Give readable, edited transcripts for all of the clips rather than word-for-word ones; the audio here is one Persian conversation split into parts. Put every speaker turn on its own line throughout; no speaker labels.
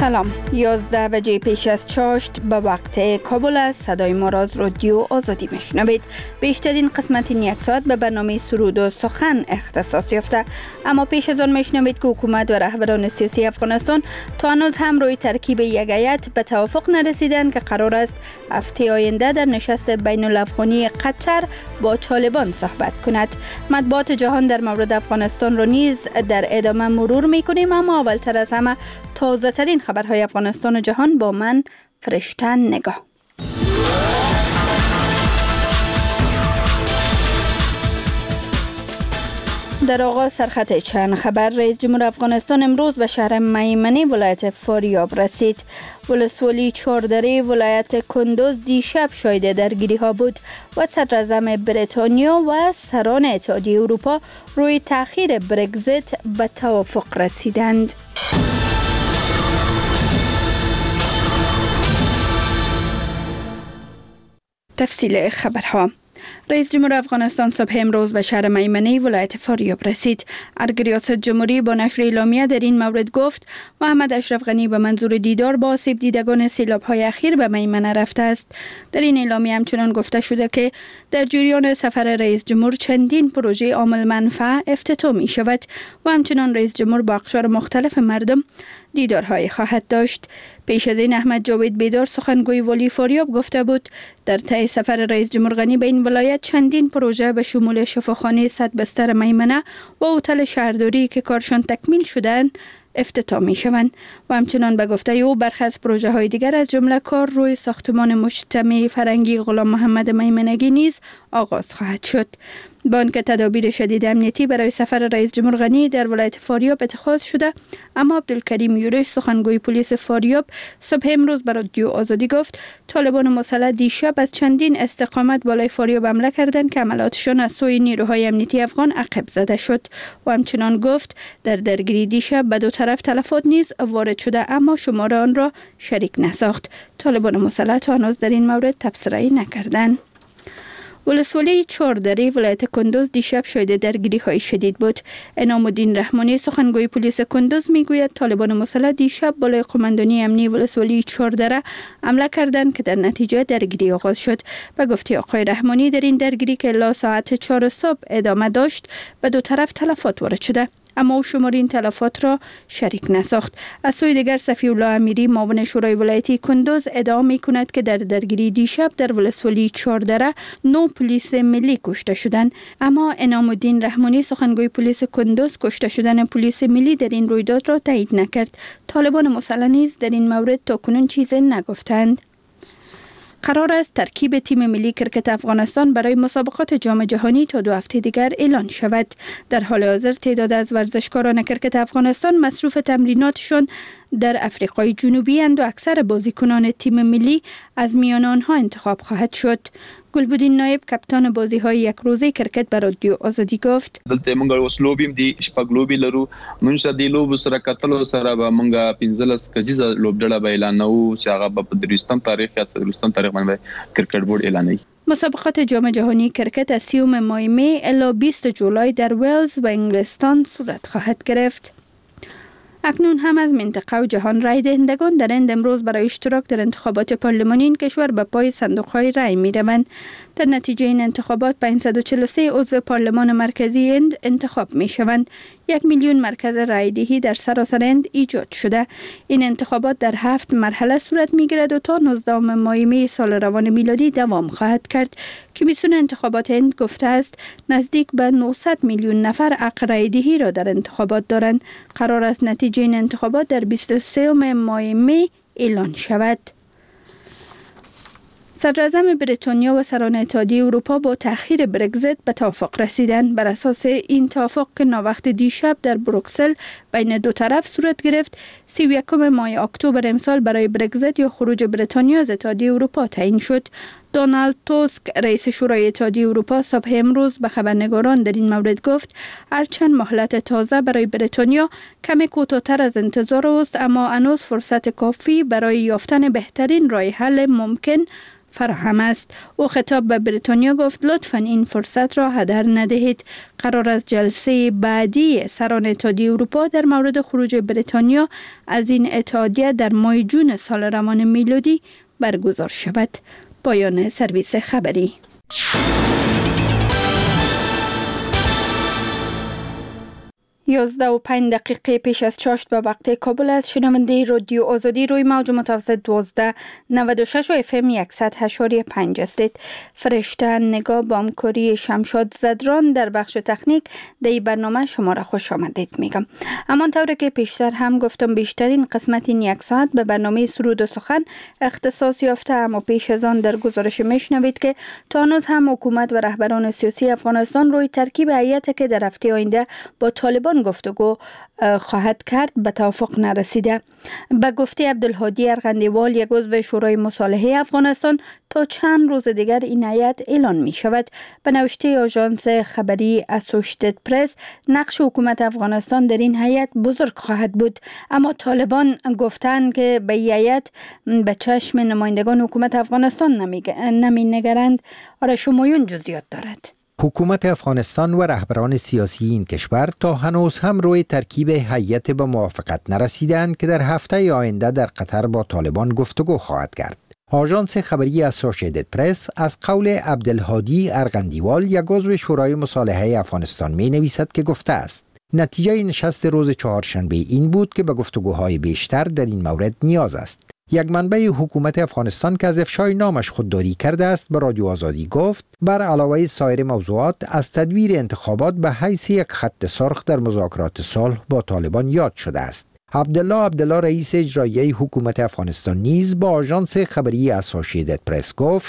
سلام، 11 بجه پیش از چاشت به وقت کابل است. صدای ما را از رادیو آزادی میشنوید. بیشترین قسمت این یک ساعت به برنامه سرود و سخن اختصاص یافته، اما پیش از آن میشنوید که حکومت و رهبران سیاسی افغانستان تا هنوز هم روی ترکیب یک هیئت به توافق نرسیدند که قرار است هفته آینده در نشست بین الافغانی قطر با طالبان صحبت کند. مطبوعات جهان در مورد افغانستان را نیز در ادامه مرور میکنیم، اما اولتر از همه تازه ترین خبرهای افغانستان و جهان با من فرشته نگاه. در آغاز سرخط چند خبر. رئیس جمهور افغانستان امروز به شهر میمنه ولایت فاریاب رسید. ولسوالی چهاردره ولایت کندوز دیشب شاهد درگیری ها بود و صدراعظم بریتانیا و سران اتحادیه اروپا روی تأخیر برگزیت به توافق رسیدند. تفصیل خبرها. رئیس جمهور افغانستان صبح امروز به شهر میمنه ولایت فاریاب رسید. ارگ ریاست جمهوری با نشر اعلامیه در این مورد گفت محمد اشرف غنی به منظور دیدار با آسیب دیدگان سیلاب‌های اخیر به میمنه رفته است. در این اعلامیه همچنان گفته شده که در جریان سفر رئیس جمهور چندین پروژه عامل منفعه افتتاح می شود و همچنان رئیس جمهور با اقشار مختلف مردم دیدارهای خواهد داشت. پیش از این احمد جاوید بیدار سخنگوی والی فاریاب گفته بود در طی سفر رئیس جمهور غنی به این ولایت چندین پروژه به شمول شفاخانه 100 بستر میمنه و هتل شهرداری که کارشان تکمیل شدند افتتاح می شوند و همچنان به گفته او برخی از پروژه های دیگر از جمله کار روی ساختمان مجتمع فرنگی غلام محمد میمنگی نیز آغاز خواهد شد. با آنکه تدابیر شدید امنیتی برای سفر رئیس جمهور غنی در ولایت فاریاب اتخاذ شده، اما عبدالکریم یورش سخنگوی پلیس فاریاب صبح امروز به رادیو آزادی گفت طالبان مسلح دیشب از چندین استقامت بالای فاریاب حمله کردند که عملاتشان از سوی نیروهای امنیتی افغان عقب زده شد و همچنان گفت در درگیری دیشب به دو طرف تلفات نیز وارد شده، اما شمار آن را شریک نساخت. طالبان مسلح تا هنوز در این مورد تبصره‌ای نکردند. ولسوالی چهاردره ولایت کندوز دیشب شاهد درگیری های شدید بود. انعام الدین رحمانی سخنگوی پلیس کندوز میگوید طالبان مسلح دیشب بالای قماندانی امنی ولسوالی چهاردره حمله کردند که در نتیجه درگیری آغاز شد. به گفته آقای رحمانی در این درگیری که الی ساعت 4 صبح ادامه داشت به دو طرف تلفات وارد شده، اما او شمار این تلفات را شریک نساخت. از سوی دیگر صفی الله امیری معاون شورای ولایتی کندوز ادعا می کند که در درگیری دیشب در ولسوالی چهاردره 9 پلیس ملی کشته شدند، اما انعام الدین رحمانی سخنگوی پلیس کندوز کشته شدن پلیس ملی در این رویداد را تایید نکرد. طالبان مسلح نیز در این مورد تاکنون چیزی نگفتند. قرار است ترکیب تیم ملی کرکت افغانستان برای مسابقات جام جهانی تا 2 هفته دیگر اعلان شود. در حال حاضر تعداد از ورزشکاران کرکت افغانستان مصروف تمریناتشان در افریقای جنوبی اند و اکثر بازیکنان تیم ملی از میان آنها انتخاب خواهد شد. گلبدین نایب کپتان بازی‌های یک روزه کرکت به رادیو آزادی گفت
دلته مونږ اوس لوبیم دي شپږ لوبي لرو مونږ د لوب سره کتلو سره به مونږ 15 کجیزه لوبډله به اعلانو چې هغه په دریستم تاریخ یا صدرستم تاریخ باندې کرکټ بورډ اعلانوي.
مسابقات جام جهانی کرکت از 30 ماه می الی 20 جولای در ولز و انگلستان صورت خواهد گرفت. اکنون هم از منطقه و جهان رای دهندگان در هند امروز برای اشتراک در انتخابات پارلمانی این کشور به پای صندوق‌های رای می‌روند. در نتیجه این انتخابات 543 عضو پارلمان مرکزی هند انتخاب می‌شوند. 1 میلیون مرکز رایدهی در سراسر هند ایجاد شده. این انتخابات در 7 مرحله صورت می‌گیرد و تا 19 ماه می سال روان میلادی دوام خواهد کرد. کمیسیون انتخابات هند گفته است نزدیک به 900 میلیون نفر حق رایدهی را در انتخابات دارند. قرار است نتیجه این انتخابات در 23 ماه می اعلان شود. صدراعظم بریتانیا و سران اتحادیه اروپا با تأخیر برگزیت به توافق رسیدند. بر اساس این توافق که ناوقت دیشب در بروکسل بین دو طرف صورت گرفت، 31 ماه اکتبر امسال برای برگزیت یا خروج بریتانیا از اتحادیه اروپا تعیین شد. دونالد توسک رئیس شورای اتحادیه اروپا صبح امروز به خبرنگاران در این مورد گفت هرچند مهلت تازه برای بریتانیا کمی کوتاه‌تر از انتظار است، اما هنوز فرصت کافی برای یافتن بهترین راه حل ممکن فراهم است. او خطاب به بریتانیا گفت لطفاً این فرصت را هدر ندهید. قرار است جلسه بعدی سران اتحادیه اروپا در مورد خروج بریتانیا از این اتحادیه در ماه جون سال روان میلادی برگزار شود. پایان سرویس خبری. 11:05 پیش از چاشت به وقت کابل است. شنونده رادیو آزادی روی موج متوسط 1296 و FM 100.5 هستید. فرشته نگاه با همکاری شمشاد زدران در بخش تکنیک در برنامه شما را خوش آمدید میگم. همانطور که پیشتر هم گفتم بیشترین قسمت این یک ساعت به برنامه سرود و سخن اختصاص یافته، اما پیش از آن در گزارش میشنوید که تا هنوز هم حکومت و رهبران سیاسی افغانستان روی ترکیب هیئتی که در هفته آینده با طالبان گفتگو خواهد کرد به توافق نرسیده. به گفته عبدالهادی ارغندیوال، یک عضو شورای مصالحه افغانستان، تا چند روز دیگر این هیئت اعلان می شود. به نوشته آژانس خبری اسوشیتد پرس، نقش حکومت افغانستان در این هیئت بزرگ خواهد بود، اما طالبان گفتند که به هیئت به چشم نمایندگان حکومت افغانستان نمی نگرند. آرش همایون جزئیات دارد.
حکومت افغانستان و رهبران سیاسی این کشور تا هنوز هم روی ترکیب هیئت به موافقت نرسیدند که در هفته آینده در قطر با طالبان گفتگو خواهد کرد. آژانس خبری اسوشیتد پرس از قول عبدالهادی ارغندیوال، یک عضو شورای مصالحه افغانستان، می نویسد که گفته است نتیجه نشست روز چهارشنبه این بود که به گفتگوهای بیشتر در این مورد نیاز است. یک منبع حکومت افغانستان که از افشای نامش خودداری کرده است به رادیو آزادی گفت بر علاوه سایر موضوعات از تدویر انتخابات به حیث یک خط سرخ در مذاکرات صلح با طالبان یاد شده است. عبدالله رئیس اجرایی حکومت افغانستان نیز با آژانس خبری اسوشیتد پرس گفت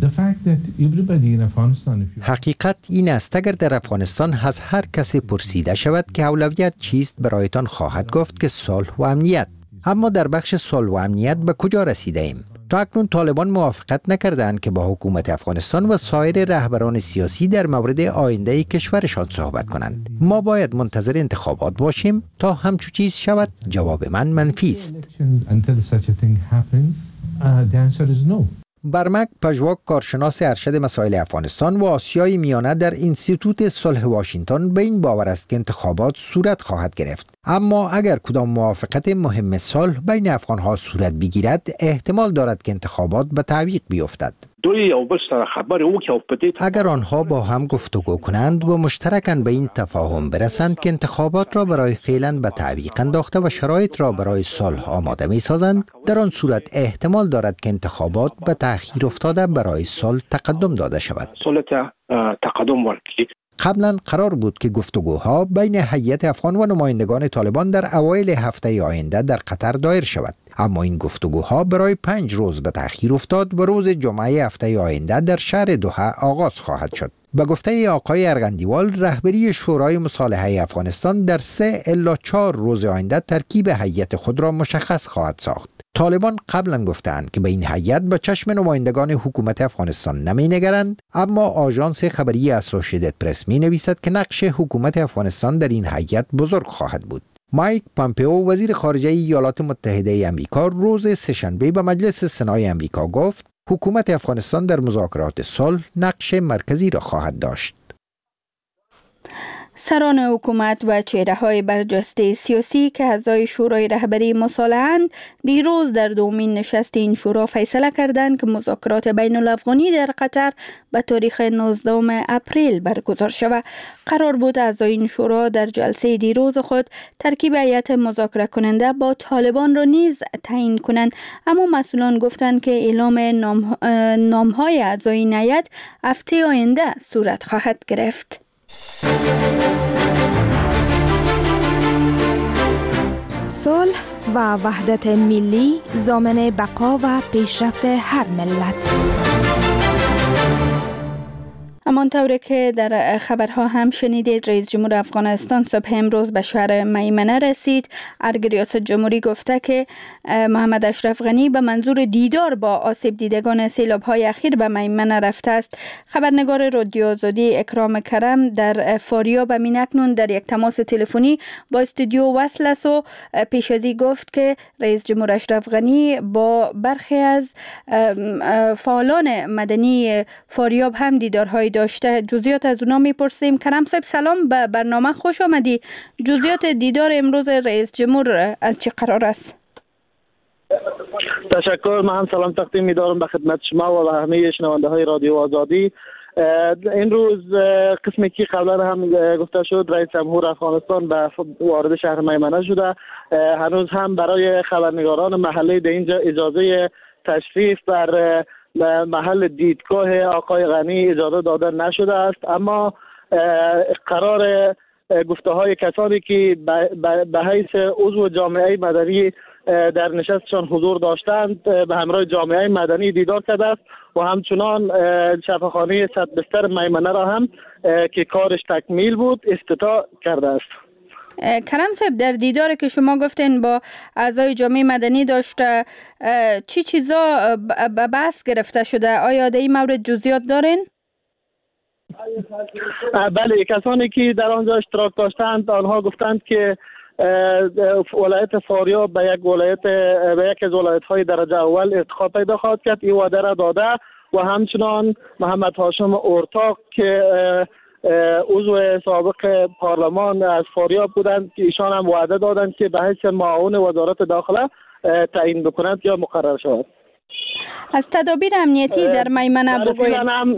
حقیقت این است اگر در افغانستان از هر کسی پرسیده شود که اولویت چیست، برایتان خواهد گفت که صلح و امنیت. اما در بخش صلح و امنیت به کجا رسیده ایم؟ تا اکنون طالبان موافقت نکردند که با حکومت افغانستان و سایر رهبران سیاسی در مورد آینده کشورشان صحبت کنند. ما باید منتظر انتخابات باشیم تا همچو چیز شود؟ جواب من منفی است. برمک پژواک، کارشناس ارشد مسائل افغانستان و آسیای میانه در انستیتوت صلح واشنگتن، به این باور است که انتخابات صورت خواهد گرفت. اما اگر کدام موافقت مهم صلح بین افغانها صورت بگیرد، احتمال دارد که انتخابات به تعویق بیفتد. اگر آنها با هم گفتگو کنند و مشترکاً به این تفاهم برسند که انتخابات را برای فعلا به تعویق انداخته و شرایط را برای صلح آماده می سازند، در آن صورت احتمال دارد که انتخابات به تأخیر افتاده برای صلح تقدم داده شود. قبلا قرار بود که گفتگوها بین هیئت افغان و نمایندگان طالبان در اوایل هفته آینده در قطر دایر شود، اما این گفتگوها برای 5 روز به تأخیر افتاد و روز جمعه هفته آینده در شهر دوحه آغاز خواهد شد. به گفته آقای ارغندیوال، رهبری شورای مصالحه افغانستان در 3 الی 4 روز آینده ترکیب هیئت خود را مشخص خواهد ساخت. طالبان قبلا گفتند که به این هیئت به چشم نمایندگان حکومت افغانستان نمی نگرند، اما آژانس خبری اسوشیتد پرس می نویسد که نقش حکومت افغانستان در این هیئت بزرگ خواهد بود. مایک پامپئو، وزیر خارجه ایالات متحده آمریکا، روز سه‌شنبه به مجلس سنای آمریکا گفت حکومت افغانستان در مذاکرات صلح نقش مرکزی را خواهد داشت.
سران حکومت و چهره‌های برجسته سیاسی که اعضای شورای رهبری مصالحه‌اند، دیروز در دومین نشست این شورا فیصله کردند که مذاکرات بین الافغانی در قطر به تاریخ 19 اپریل برگزار شود. قرار بود اعضای این شورا در جلسه دیروز خود ترکیب هیئت مذاکره کننده با طالبان را نیز تعیین کنند، اما مسئولان گفتند که اعلام نام‌های اعضای این هیئت هفته آینده صورت خواهد گرفت.
صلح و وحدت ملی ضامن بقا و پیشرفت هر ملت.
همانطور که در خبرها هم شنیدید، رئیس جمهور افغانستان صبح امروز به شهر میمنه رسید. ارگ ریاست جمهوری گفته که محمد اشرف غنی به منظور دیدار با آسیب دیدگان سیلاب‌های اخیر به میمنه رفته است. خبرنگار رادیو آزادی اکرام کرم در فاریاب اکنون در یک تماس تلفنی با استودیو وصل است و پیش ازی گفت که رئیس جمهور اشرف غنی با برخی از فعالان مدنی فاریاب هم دیدارهای داشته. جزئیات از اونا میپرسیم. کرم صاحب سلام، به برنامه خوش آمدی. جزئیات دیدار امروز رئیس جمهور از چه قرار است؟
تشکر. من هم سلام تقدیم می‌دارم به خدمت شما و به همه شنونده های رادیو آزادی. این روز قسمی که قبلا هم گفته شد، رئیس جمهور افغانستان به وارد شهر میمنه شده. هنوز هم برای خبرنگاران محلی در اینجا اجازه تشریف بر محل دیدگاه آقای غنی اجازه داده نشده است، اما قرار گفته های کسانی که به حیث عضو جامعه مدنی در نشستشان حضور داشتند به همراه جامعه مدنی دیدار کرده است و همچنان شفاخانه صد بستر میمنه را هم که کارش تکمیل بود افتتاح کرده است.
کرم صاحب، در دیدار که شما گفتین با اعضای جامعه مدنی داشته، چی چیزا بحث گرفته شده؟ آیا در این مورد جزئیات دارین؟
بله، کسانی که در آنجا اشتراک داشتند آنها گفتند که ولایت فاریاب به یک از ولایت‌های درجه اول ارتقا پیدا خواهد کرد. این وعده را داده و همچنان محمد هاشم اورتاق که عضو سابق پارلمان از فاریاب بودند که ایشان هم وعده دادند که به حیث معاون وزارت داخله تعیین بکنند یا مقرر شود.
از تدابیر امنیتی در میمنه بگویید.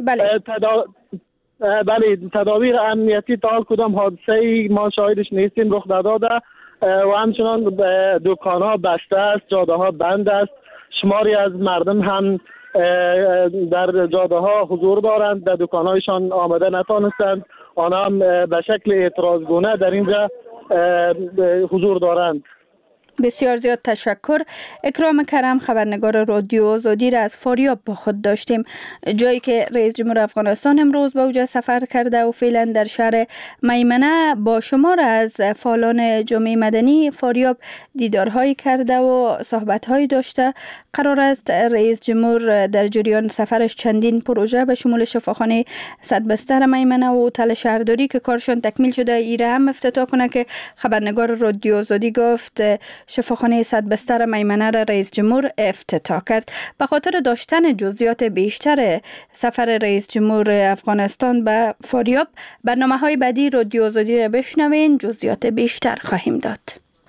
بله، تدابیر امنیتی تا حال کدام حادثه‌ای ما شاهدش نیستیم رخ داده و همچنان دکان‌ها بسته است، جاده‌ها بند است. شماری از مردم هم در جاده‌ها حضور دارند، در دکان‌هایشان آمده نتانستند. آنها هم به شکل اعتراضگونه در اینجا حضور دارند.
بسیار زیاد تشکر. اکرام کرم، خبرنگار رادیو آزادی را از فاریاب با خود داشتیم، جایی که رئیس جمهور افغانستان امروز به اوجا سفر کرده و فعلا در شهر میمنه با شمار از فعالان جامعه مدنی فاریاب دیدارهایی کرده و صحبت‌هایی داشته. قرار است رئیس جمهور در جریان سفرش چندین پروژه به شمول شفاخانه صد بستر میمنه و هتل شهرداری که کارشان تکمیل شده ایره هم افتتاح کنه که خبرنگار رادیو آزادی گفت شفاخانه صد بستر میمنه را رئیس جمهور افتتاح کرد. به خاطر داشتن جزئیات بیشتر سفر رئیس جمهور افغانستان به فاریاب، برنامه‌های بعدی رادیو آزادی را بشنوین، جزئیات بیشتر خواهیم داد.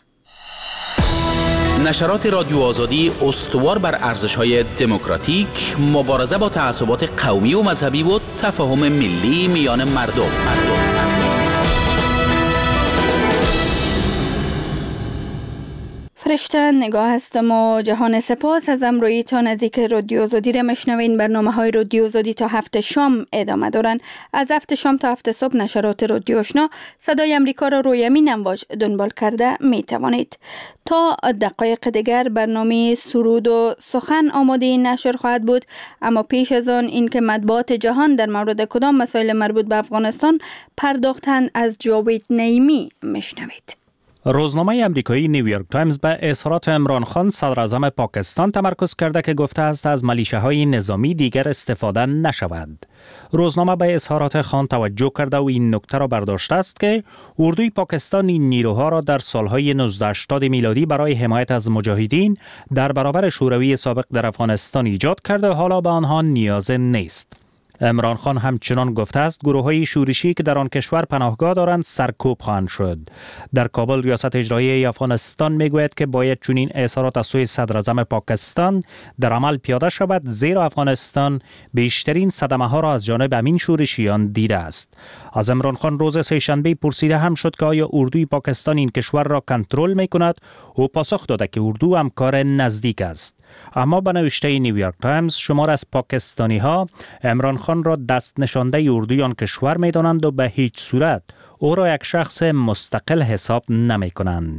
نشرات رادیو آزادی استوار بر ارزش‌های دموکراتیک، مبارزه با تعصبات قومی و مذهبی و تفاهم ملی میان مردم.
فرشته نگاه هستم و جهان سپاس از امرویتان. از اینکه رادیو آزادی را مشنوین. برنامه‌های رادیو آزادی تا 7 شام ادامه دارن. از 7 شام تا 7 صبح نشرات رادیو آشنا صدای امریکا را روی امین امواج دنبال کرده می توانید. تا دقایق دیگر برنامه سرود و سخن آماده این نشر خواهد بود، اما پیش از آن اینکه مطبوعات جهان در مورد کدام مسائل مربوط به افغانستان پرداختن از جاوید نعیمی مشنوید.
روزنامه امریکایی نیویورک تایمز به اظهارات عمران خان صدر اعظم پاکستان تمرکز کرده که گفته است از ملیشه‌های نظامی دیگر استفاده نشود. روزنامه به اظهارات خان توجه کرده و این نکته را برداشته است که اردوی پاکستان این نیروها را در سالهای 1980 میلادی برای حمایت از مجاهدین در برابر شوروی سابق در افغانستان ایجاد کرده و حالا به آنها نیاز نیست. عمران خان همچنان گفته است گروه‌های شورشی که در آن کشور پناهگاه دارند سرکوب خواهند شد. در کابل ریاست اجرایی افغانستان میگوید که باید چنین اظهارات از سوی صدر اعظم پاکستان در عمل پیاده شود، زیرا افغانستان بیشترین صدمه ها را از جانب همین شورشیان دیده است. از عمران خان روز سه‌شنبه پرسیده هم شد که آیا اردوی پاکستان این کشور را کنترل میکند؟ او پاسخ داده که اردو همکار نزدیک است. اما به نوشته نیویورک تایمز شمار از پاکستانی ها عمران خان را دست نشانده اردوی آن کشور می‌دانند و به هیچ صورت او را یک شخص مستقل حساب نمی‌کنند.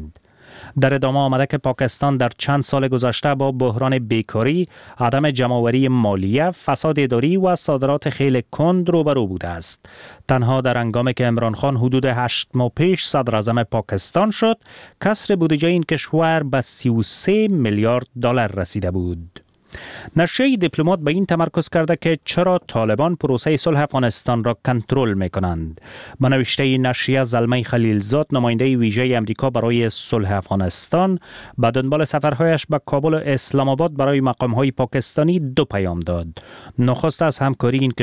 در ادامه آمده که پاکستان در چند سال گذشته با بحران بیکاری، عدم جمع‌آوری مالیه، فساد اداری و صادرات خیلی کند روبرو بوده است. تنها در هنگامی که عمران خان حدود 8 ماه پیش صدر اعظم پاکستان شد، کسر بودجه این کشور به 33 میلیارد دلار رسیده بود. نشریه دیپلمات به این تمرکز کرده که چرا طالبان پروسه صلح افغانستان را کنترل می‌کنند. به نوشته نشریه، زلمه خلیلزاد، نماینده ویژه امریکا برای صلح افغانستان، به دنبال سفرهایش به کابل و اسلام آباد برای مقام‌های پاکستانی 2 پیام داد. نخست از همکاری این